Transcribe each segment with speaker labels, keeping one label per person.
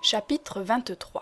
Speaker 1: Chapitre 23.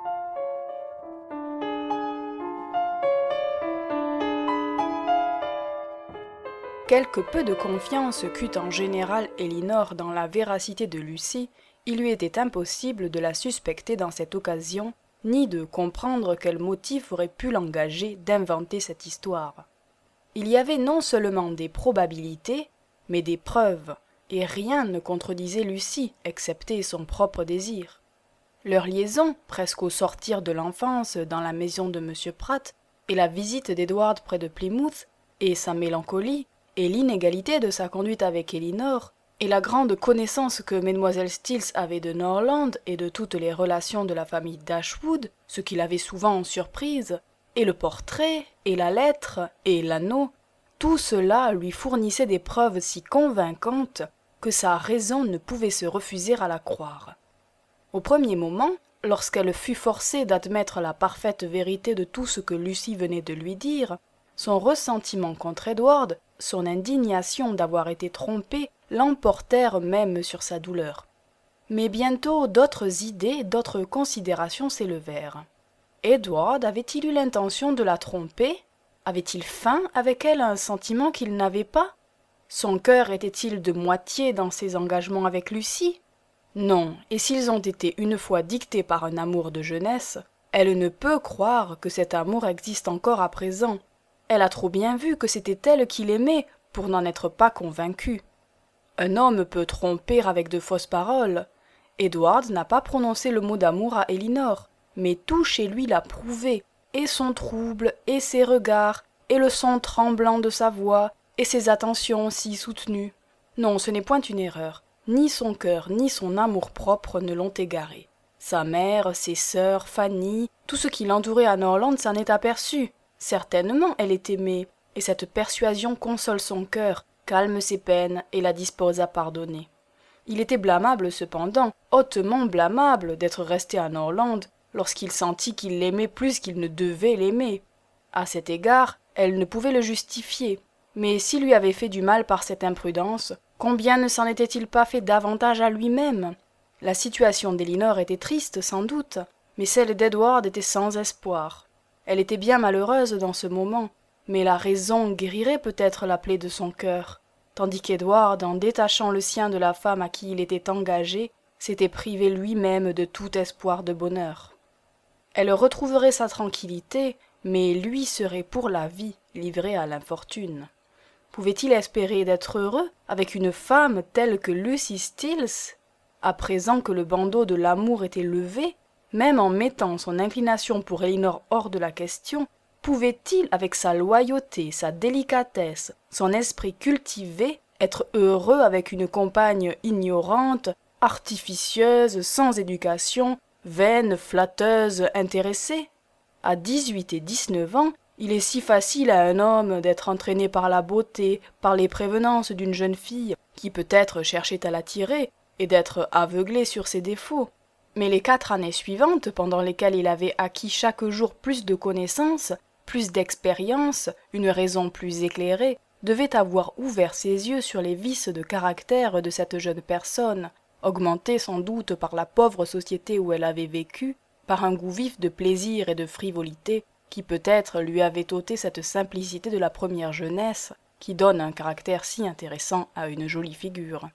Speaker 1: Quelque peu de confiance qu'eût en général Elinor dans la véracité de Lucie, il lui était impossible de la suspecter dans cette occasion, ni de comprendre quel motif aurait pu l'engager d'inventer cette histoire. Il y avait non seulement des probabilités, mais des preuves, et rien ne contredisait Lucie, excepté son propre désir. Leur liaison, presque au sortir de l'enfance dans la maison de M. Pratt, et la visite d'Edward près de Plymouth, et sa mélancolie, et l'inégalité de sa conduite avec Elinor, et la grande connaissance que Mlle Stills avait de Norland et de toutes les relations de la famille Dashwood, ce qui l'avait souvent surprise, et le portrait, et la lettre, et l'anneau, tout cela lui fournissait des preuves si convaincantes que sa raison ne pouvait se refuser à la croire. Au premier moment, lorsqu'elle fut forcée d'admettre la parfaite vérité de tout ce que Lucie venait de lui dire, son ressentiment contre Edward, son indignation d'avoir été trompée, l'emportèrent même sur sa douleur. Mais bientôt d'autres idées, d'autres considérations s'élevèrent. Edward avait-il eu l'intention de la tromper? Avait-il feint avec elle un sentiment qu'il n'avait pas? Son cœur était-il de moitié dans ses engagements avec Lucie? Non, et s'ils ont été une fois dictés par un amour de jeunesse, elle ne peut croire que cet amour existe encore à présent. Elle a trop bien vu que c'était elle qu'il aimait pour n'en être pas convaincue. Un homme peut tromper avec de fausses paroles. Edward n'a pas prononcé le mot d'amour à Elinor, mais tout chez lui l'a prouvé, et son trouble, et ses regards, et le son tremblant de sa voix, et ses attentions si soutenues. Non, ce n'est point une erreur. Ni son cœur, ni son amour-propre ne l'ont égaré. Sa mère, ses sœurs, Fanny, tout ce qui l'entourait à Norland s'en est aperçu. Certainement, elle est aimée, et cette persuasion console son cœur, calme ses peines et la dispose à pardonner. Il était blâmable cependant, hautement blâmable d'être resté à Norland lorsqu'il sentit qu'il l'aimait plus qu'il ne devait l'aimer. À cet égard, elle ne pouvait le justifier, mais s'il lui avait fait du mal par cette imprudence, combien ne s'en était-il pas fait davantage à lui-même? La situation d'Elinor était triste, sans doute, mais celle d'Edward était sans espoir. Elle était bien malheureuse dans ce moment, mais la raison guérirait peut-être la plaie de son cœur, tandis qu'Edward, en détachant le sien de la femme à qui il était engagé, s'était privé lui-même de tout espoir de bonheur. Elle retrouverait sa tranquillité, mais lui serait pour la vie livré à l'infortune. Pouvait-il espérer d'être heureux avec une femme telle que Lucy Stills? À présent que le bandeau de l'amour était levé, même en mettant son inclination pour Elinor hors de la question, pouvait-il, avec sa loyauté, sa délicatesse, son esprit cultivé, être heureux avec une compagne ignorante, artificieuse, sans éducation, vaine, flatteuse, intéressée? À 18 et 19 ans, il est si facile à un homme d'être entraîné par la beauté, par les prévenances d'une jeune fille qui peut-être cherchait à l'attirer, et d'être aveuglé sur ses défauts. Mais les 4 années suivantes, pendant lesquelles il avait acquis chaque jour plus de connaissances, plus d'expérience, une raison plus éclairée, devaient avoir ouvert ses yeux sur les vices de caractère de cette jeune personne, augmentés sans doute par la pauvre société où elle avait vécu, par un goût vif de plaisir et de frivolité, qui peut-être lui avait ôté cette simplicité de la première jeunesse, qui donne un caractère si intéressant à une jolie figure.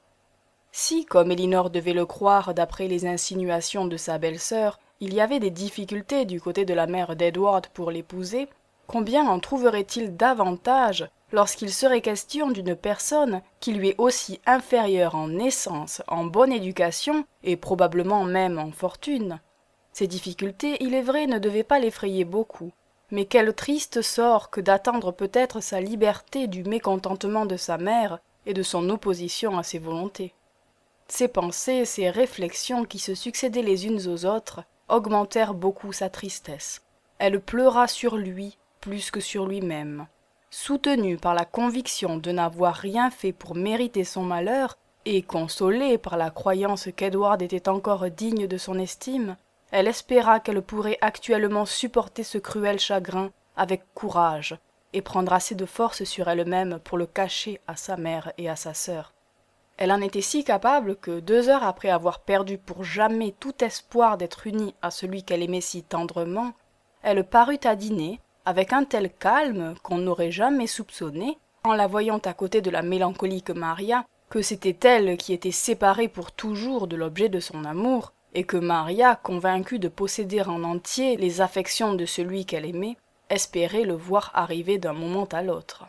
Speaker 1: Si, comme Elinor devait le croire d'après les insinuations de sa belle-sœur, il y avait des difficultés du côté de la mère d'Edward pour l'épouser, combien en trouverait-il davantage lorsqu'il serait question d'une personne qui lui est aussi inférieure en naissance, en bonne éducation et probablement même en fortune? Ces difficultés, il est vrai, ne devaient pas l'effrayer beaucoup, mais quel triste sort que d'attendre peut-être sa liberté du mécontentement de sa mère et de son opposition à ses volontés. Ces pensées, ces réflexions qui se succédaient les unes aux autres, augmentèrent beaucoup sa tristesse. Elle pleura sur lui plus que sur lui-même. Soutenue par la conviction de n'avoir rien fait pour mériter son malheur, et consolée par la croyance qu'Edward était encore digne de son estime, elle espéra qu'elle pourrait actuellement supporter ce cruel chagrin avec courage, et prendre assez de force sur elle-même pour le cacher à sa mère et à sa sœur. Elle en était si capable que 2 heures après avoir perdu pour jamais tout espoir d'être unie à celui qu'elle aimait si tendrement, elle parut à dîner avec un tel calme qu'on n'aurait jamais soupçonné, en la voyant à côté de la mélancolique Maria, que c'était elle qui était séparée pour toujours de l'objet de son amour, et que Maria, convaincue de posséder en entier les affections de celui qu'elle aimait, espérait le voir arriver d'un moment à l'autre.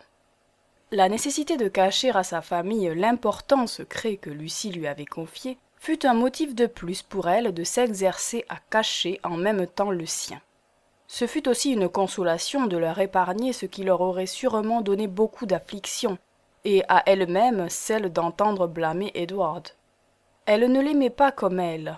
Speaker 1: La nécessité de cacher à sa famille l'important secret que Lucie lui avait confié fut un motif de plus pour elle de s'exercer à cacher en même temps le sien. Ce fut aussi une consolation de leur épargner ce qui leur aurait sûrement donné beaucoup d'affliction, et à elle-même celle d'entendre blâmer Edward. Elle ne l'aimait pas comme elle.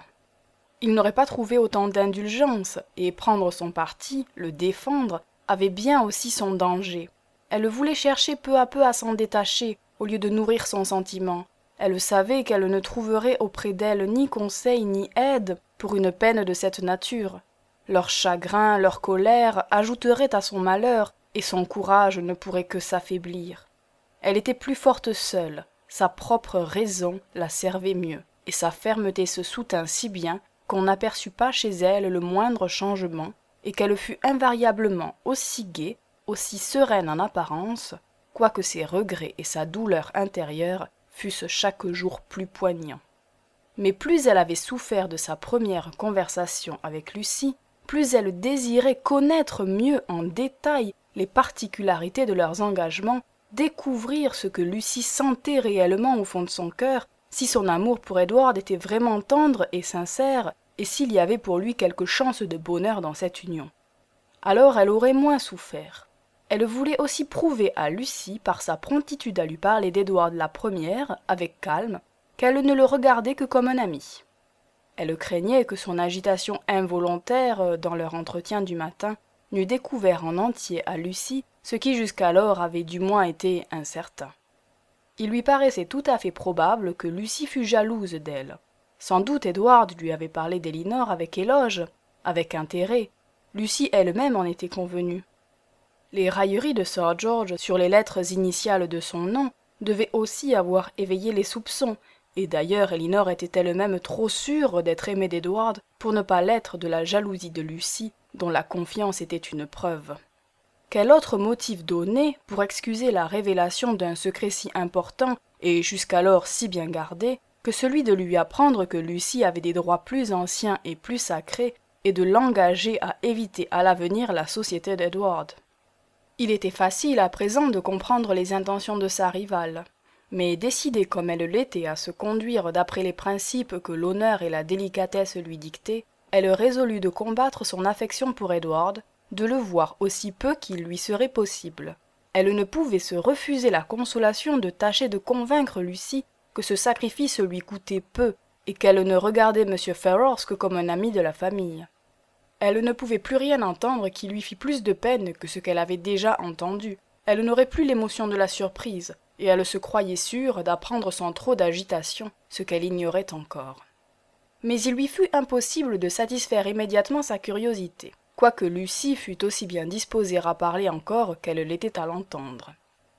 Speaker 1: Il n'aurait pas trouvé autant d'indulgence, et prendre son parti, le défendre, avait bien aussi son danger. Elle voulait chercher peu à peu à s'en détacher, au lieu de nourrir son sentiment. Elle savait qu'elle ne trouverait auprès d'elle ni conseil ni aide pour une peine de cette nature. Leur chagrin, leur colère ajouteraient à son malheur, et son courage ne pourrait que s'affaiblir. Elle était plus forte seule, sa propre raison la servait mieux, et sa fermeté se soutint si bien qu'on n'aperçut pas chez elle le moindre changement, et qu'elle fut invariablement aussi gaie, aussi sereine en apparence, quoique ses regrets et sa douleur intérieure fussent chaque jour plus poignants. Mais plus elle avait souffert de sa première conversation avec Lucie, plus elle désirait connaître mieux en détail les particularités de leurs engagements, découvrir ce que Lucie sentait réellement au fond de son cœur, si son amour pour Edward était vraiment tendre et sincère, et s'il y avait pour lui quelque chance de bonheur dans cette union. Alors elle aurait moins souffert. Elle voulait aussi prouver à Lucie, par sa promptitude à lui parler d'Edward la première, avec calme, qu'elle ne le regardait que comme un ami. Elle craignait que son agitation involontaire dans leur entretien du matin n'eût découvert en entier à Lucie ce qui jusqu'alors avait du moins été incertain. Il lui paraissait tout à fait probable que Lucie fût jalouse d'elle. Sans doute Edward lui avait parlé d'Elinor avec éloge, avec intérêt. Lucie elle-même en était convenue. Les railleries de Sir George sur les lettres initiales de son nom devaient aussi avoir éveillé les soupçons, et d'ailleurs Elinor était elle-même trop sûre d'être aimée d'Edward pour ne pas l'être de la jalousie de Lucie, dont la confiance était une preuve. Quel autre motif donner pour excuser la révélation d'un secret si important et jusqu'alors si bien gardé que celui de lui apprendre que Lucie avait des droits plus anciens et plus sacrés et de l'engager à éviter à l'avenir la société d'Edward? Il était facile à présent de comprendre les intentions de sa rivale, mais décidée comme elle l'était à se conduire d'après les principes que l'honneur et la délicatesse lui dictaient, elle résolut de combattre son affection pour Edward, de le voir aussi peu qu'il lui serait possible. Elle ne pouvait se refuser la consolation de tâcher de convaincre Lucie que ce sacrifice lui coûtait peu et qu'elle ne regardait M. Ferrars que comme un ami de la famille. Elle ne pouvait plus rien entendre qui lui fît plus de peine que ce qu'elle avait déjà entendu. Elle n'aurait plus l'émotion de la surprise, et elle se croyait sûre d'apprendre sans trop d'agitation ce qu'elle ignorait encore. Mais il lui fut impossible de satisfaire immédiatement sa curiosité, quoique Lucie fût aussi bien disposée à parler encore qu'elle l'était à l'entendre.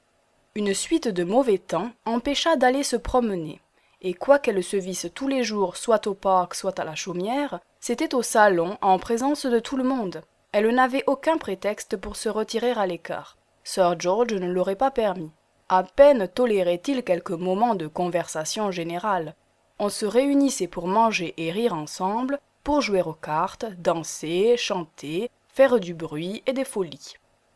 Speaker 1: Une suite de mauvais temps empêcha d'aller se promener, et quoiqu'elle se visse tous les jours soit au parc soit à la chaumière, c'était au salon en présence de tout le monde. Elle n'avait aucun prétexte pour se retirer à l'écart. Sir George ne l'aurait pas permis. À peine tolérait-il quelques moments de conversation générale. On se réunissait pour manger et rire ensemble, pour jouer aux cartes, danser, chanter, faire du bruit et des folies.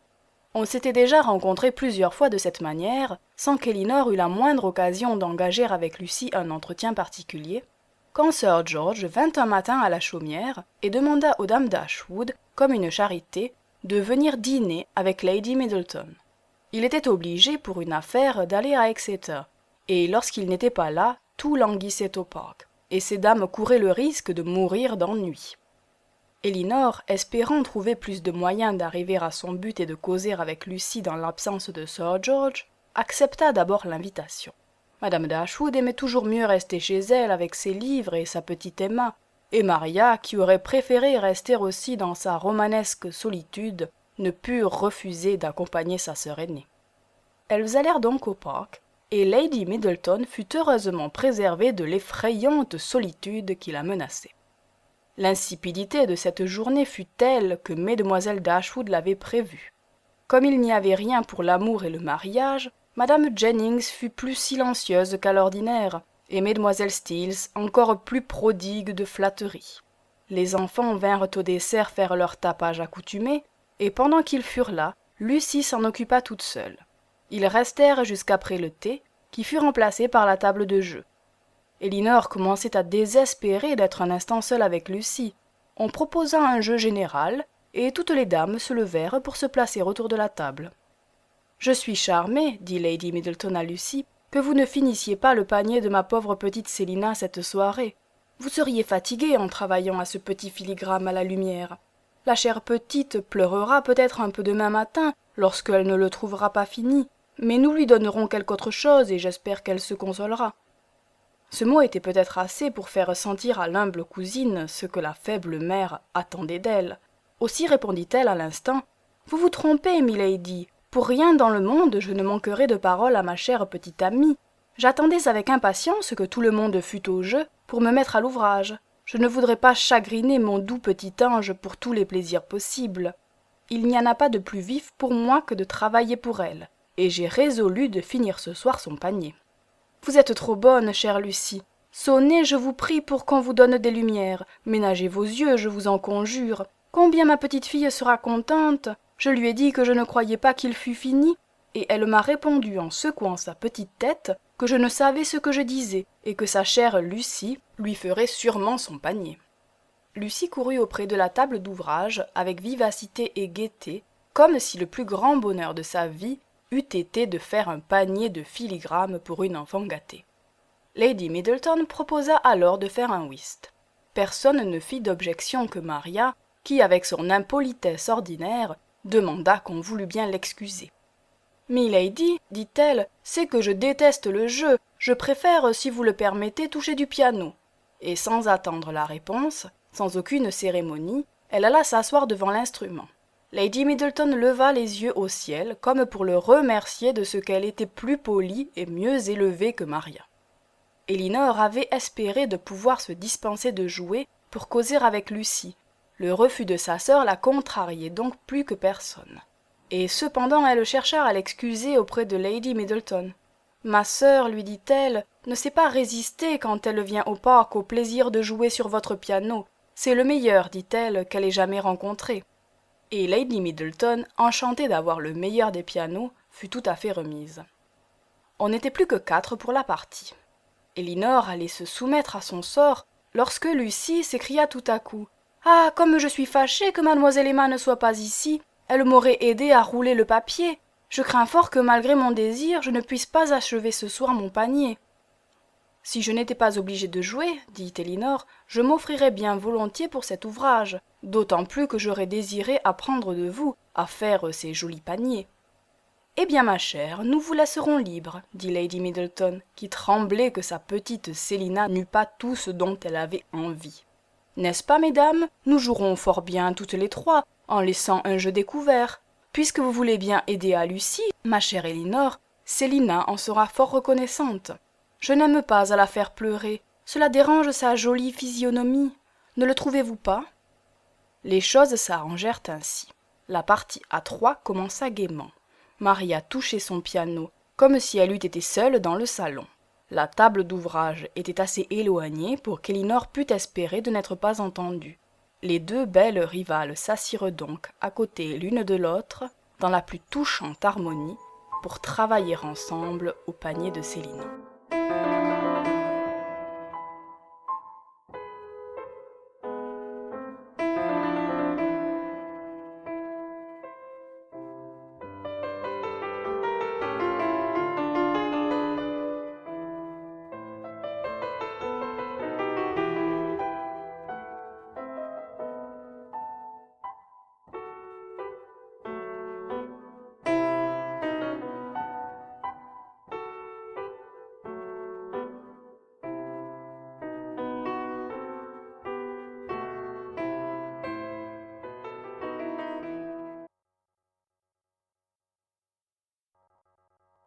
Speaker 1: On s'était déjà rencontrés plusieurs fois de cette manière, sans qu'Elinor eût la moindre occasion d'engager avec Lucie un entretien particulier, quand Sir George vint un matin à la chaumière et demanda aux dames d'Ashwood, comme une charité, de venir dîner avec Lady Middleton. Il était obligé pour une affaire d'aller à Exeter, et lorsqu'il n'était pas là, tout languissait au parc, et ces dames couraient le risque de mourir d'ennui. Elinor, espérant trouver plus de moyens d'arriver à son but et de causer avec Lucie dans l'absence de Sir George, accepta d'abord l'invitation. Madame Dashwood aimait toujours mieux rester chez elle avec ses livres et sa petite Emma, et Maria, qui aurait préféré rester aussi dans sa romanesque solitude, ne put refuser d'accompagner sa sœur aînée. Elles allèrent donc au parc, et Lady Middleton fut heureusement préservée de l'effrayante solitude qui la menaçait. L'insipidité de cette journée fut telle que mesdemoiselles Dashwood l'avaient prévue. Comme il n'y avait rien pour l'amour et le mariage, madame Jennings fut plus silencieuse qu'à l'ordinaire, et mesdemoiselles Steele encore plus prodigue de flatteries. Les enfants vinrent au dessert faire leur tapage accoutumé, et pendant qu'ils furent là, Lucie s'en occupa toute seule. Ils restèrent jusqu'après le thé, qui fut remplacé par la table de jeu. Elinor commençait à désespérer d'être un instant seule avec Lucie. On proposa un jeu général, et toutes les dames se levèrent pour se placer autour de la table. « Je suis charmée, dit Lady Middleton à Lucie, que vous ne finissiez pas le panier de ma pauvre petite Célina cette soirée. Vous seriez fatiguée en travaillant à ce petit filigrane à la lumière. La chère petite pleurera peut-être un peu demain matin, lorsqu'elle ne le trouvera pas fini, mais nous lui donnerons quelque autre chose et j'espère qu'elle se consolera. » Ce mot était peut-être assez pour faire sentir à l'humble cousine ce que la faible mère attendait d'elle. Aussi répondit-elle à l'instant : « Vous vous trompez, milady. Pour rien dans le monde je ne manquerai de parole à ma chère petite amie. J'attendais avec impatience que tout le monde fût au jeu pour me mettre à l'ouvrage. Je ne voudrais pas chagriner mon doux petit ange pour tous les plaisirs possibles. Il n'y en a pas de plus vif pour moi que de travailler pour elle, et j'ai résolu de finir ce soir son panier. Vous êtes trop bonne, chère Lucie. Sonnez, je vous prie, pour qu'on vous donne des lumières. Ménagez vos yeux, je vous en conjure. Combien ma petite fille sera contente. Je lui ai dit que je ne croyais pas qu'il fût fini, et elle m'a répondu en secouant sa petite tête que je ne savais ce que je disais, et que sa chère Lucie lui ferait sûrement son panier. Lucie courut auprès de la table d'ouvrage avec vivacité et gaieté, comme si le plus grand bonheur de sa vie eût été de faire un panier de filigrane pour une enfant gâtée. Lady Middleton proposa alors de faire un whist. Personne ne fit d'objection que Maria, qui, avec son impolitesse ordinaire, demanda qu'on voulût bien l'excuser. « Milady, dit-elle, c'est que je déteste le jeu, je préfère, si vous le permettez, toucher du piano. » Et sans attendre la réponse, sans aucune cérémonie, elle alla s'asseoir devant l'instrument. Lady Middleton leva les yeux au ciel, comme pour le remercier de ce qu'elle était plus polie et mieux élevée que Maria. Elinor avait espéré de pouvoir se dispenser de jouer pour causer avec Lucie. Le refus de sa sœur la contrariait donc plus que personne. Et cependant elle chercha à l'excuser auprès de Lady Middleton. « Ma sœur, lui dit-elle, ne sait pas résister quand elle vient au parc au plaisir de jouer sur votre piano. C'est le meilleur, dit-elle, qu'elle ait jamais rencontré. » Et Lady Middleton, enchantée d'avoir le meilleur des pianos, fut tout à fait remise. On n'était plus que 4 pour la partie. Elinor allait se soumettre à son sort lorsque Lucie s'écria tout à coup : « Ah, comme je suis fâchée que mademoiselle Emma ne soit pas ici, elle m'aurait aidé à rouler le papier. Je crains fort que malgré mon désir, je ne puisse pas achever ce soir mon panier. »« Si je n'étais pas obligée de jouer, dit Elinor, je m'offrirais bien volontiers pour cet ouvrage, d'autant plus que j'aurais désiré apprendre de vous à faire ces jolis paniers. »« Eh bien, ma chère, nous vous laisserons libre, dit Lady Middleton, qui tremblait que sa petite Célina n'eût pas tout ce dont elle avait envie. « N'est-ce pas, mesdames? Nous jouerons fort bien toutes les 3, en laissant un jeu découvert. Puisque vous voulez bien aider à Lucie, ma chère Elinor, Célina en sera fort reconnaissante. Je n'aime pas à la faire pleurer, cela dérange sa jolie physionomie. Ne le trouvez-vous pas ?» Les choses s'arrangèrent ainsi. La partie à 3 commença gaiement. Maria touchait son piano, comme si elle eût été seule dans le salon. La table d'ouvrage était assez éloignée pour qu'Elinor pût espérer de n'être pas entendue. Les 2 belles rivales s'assirent donc à côté l'une de l'autre, dans la plus touchante harmonie, pour travailler ensemble au panier de Célina.